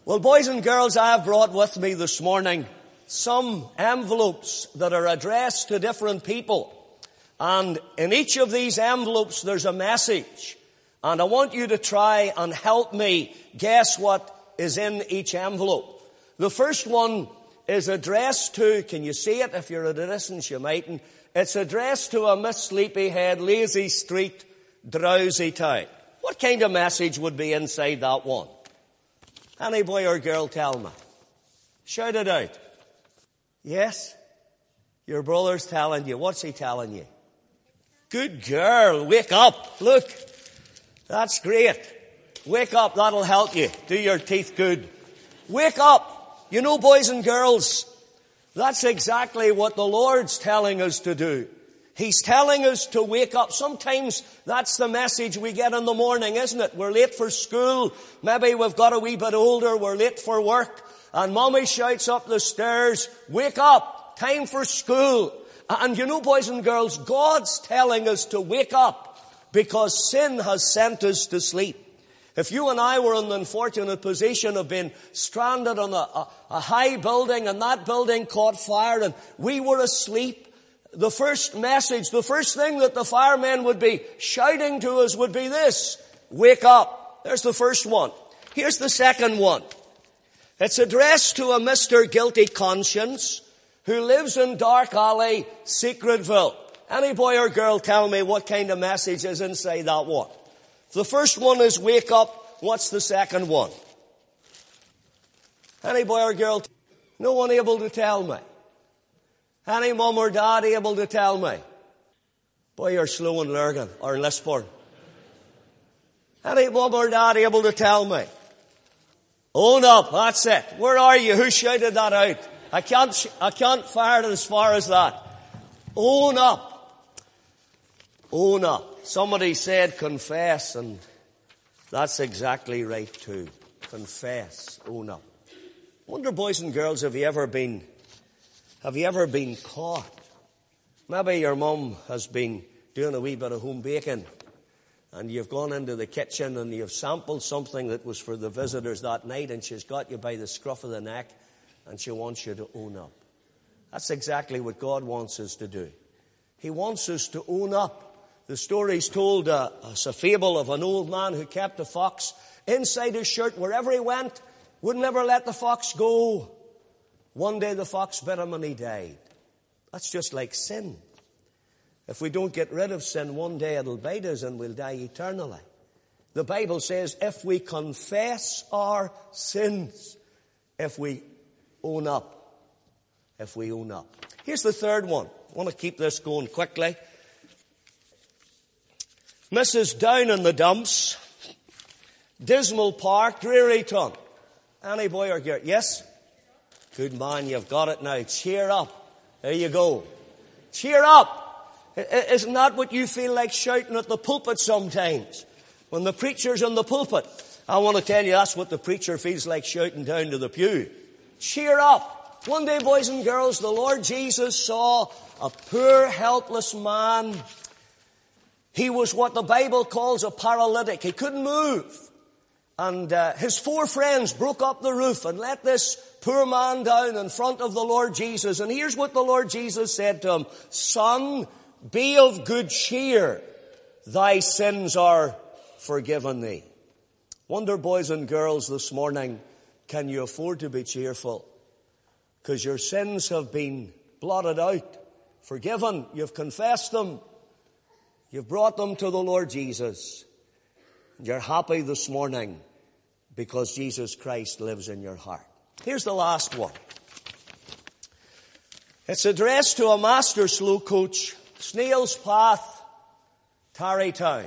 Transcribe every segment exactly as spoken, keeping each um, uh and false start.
Well, boys and girls, I have brought with me this morning some envelopes that are addressed to different people. And in each of these envelopes there's a message. And I want you to try and help me guess what is in each envelope. The first one is addressed to, can you see it? If you're at a distance you mightn't. It's addressed to a Miss Sleepyhead, Lazy Street, Drowsy Town. What kind of message would be inside that one? Any boy or girl tell me. Shout it out. Yes? Your brother's telling you. What's he telling you? Good girl. Wake up. Look. That's great. Wake up. That'll help you. Do your teeth good. Wake up. You know, boys and girls, that's exactly what the Lord's telling us to do. He's telling us to wake up. Sometimes that's the message we get in the morning, isn't it? We're late for school. Maybe we've got a wee bit older. We're late for work. And Mommy shouts up the stairs, wake up. Time for school. And you know, boys and girls, God's telling us to wake up because sin has sent us to sleep. If you and I were in the unfortunate position of being stranded on a, a, a high building and that building caught fire and we were asleep, the first message, the first thing that the firemen would be shouting to us would be this: wake up. There's the first one. Here's the second one. It's addressed to a Mister Guilty Conscience who lives in Dark Alley, Secretville. Any boy or girl tell me what kind of message is inside that one? The first one is wake up. What's the second one? Any boy or girl? No one able to tell me. Any mum or dad able to tell me? Boy, you're slow in learning or lisping. Any mum or dad able to tell me? Own up, that's it. Where are you? Who shouted that out? I can't, I can't fire it as far as that. Own up. Own up. Somebody said confess, and that's exactly right too. Confess. Own up. I wonder, boys and girls, have you ever been Have you ever been caught? Maybe your mum has been doing a wee bit of home baking and you've gone into the kitchen and you've sampled something that was for the visitors that night and she's got you by the scruff of the neck and she wants you to own up. That's exactly what God wants us to do. He wants us to own up. The story's told, uh, it's a fable of an old man who kept a fox inside his shirt wherever he went, would never let the fox go. One day the fox bit him and he died. That's just like sin. If we don't get rid of sin, one day it'll bite us and we'll die eternally. The Bible says if we confess our sins, if we own up, if we own up. Here's the third one. I want to keep this going quickly. Missus Down in the Dumps, Dismal Park, Drearyton. Any boy or girl? Yes? Good man, you've got it now. Cheer up. There you go. Cheer up. Isn't that what you feel like shouting at the pulpit sometimes? When the preacher's in the pulpit. I want to tell you that's what the preacher feels like shouting down to the pew. Cheer up. One day, boys and girls, the Lord Jesus saw a poor, helpless man. He was what the Bible calls a paralytic. He couldn't move. And uh, his four friends broke up the roof and let this poor man down in front of the Lord Jesus. And here's what the Lord Jesus said to him. Son, be of good cheer. Thy sins are forgiven thee. Wonder, boys and girls, this morning, can you afford to be cheerful? Because your sins have been blotted out, forgiven. You've confessed them. You've brought them to the Lord Jesus. And you're happy this morning because Jesus Christ lives in your heart. Here's the last one. It's addressed to a master slow coach, Snail's Path, Tarrytown.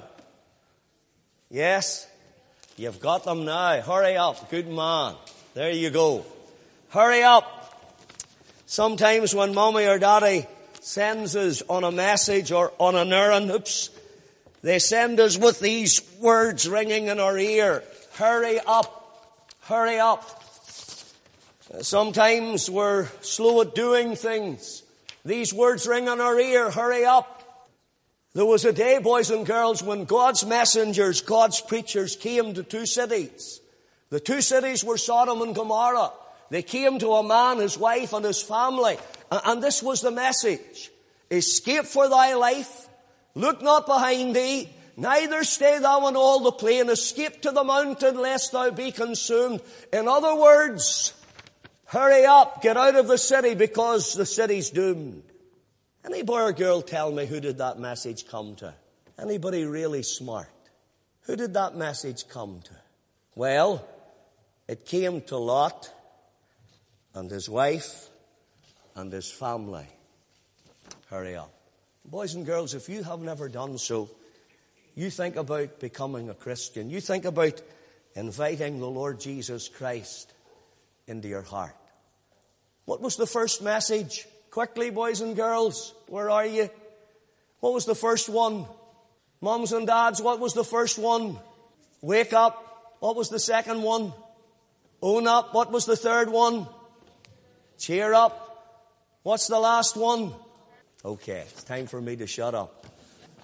Yes, you've got them now. Hurry up. Good man. There you go. Hurry up. Sometimes when mommy or daddy sends us on a message or on an errand, oops, they send us with these words ringing in our ear. Hurry up. Hurry up. Sometimes we're slow at doing things. These words ring in our ear. Hurry up. There was a day, boys and girls, when God's messengers, God's preachers came to two cities. The two cities were Sodom and Gomorrah. They came to a man, his wife, and his family. And this was the message. Escape for thy life. Look not behind thee. Neither stay thou in all the plain. Escape to the mountain, lest thou be consumed. In other words, hurry up. Get out of the city, because the city's doomed. Any boy or girl tell me, who did that message come to? Anybody really smart? Who did that message come to? Well, it came to Lot and his wife and his family. Hurry up. Boys and girls, if you have never done so, you think about becoming a Christian. You think about inviting the Lord Jesus Christ into your heart. What was the first message? Quickly, boys and girls, where are you? What was the first one? Moms and dads, what was the first one? Wake up. What was the second one? Own up. What was the third one? Cheer up. What's the last one? Okay, it's time for me to shut up.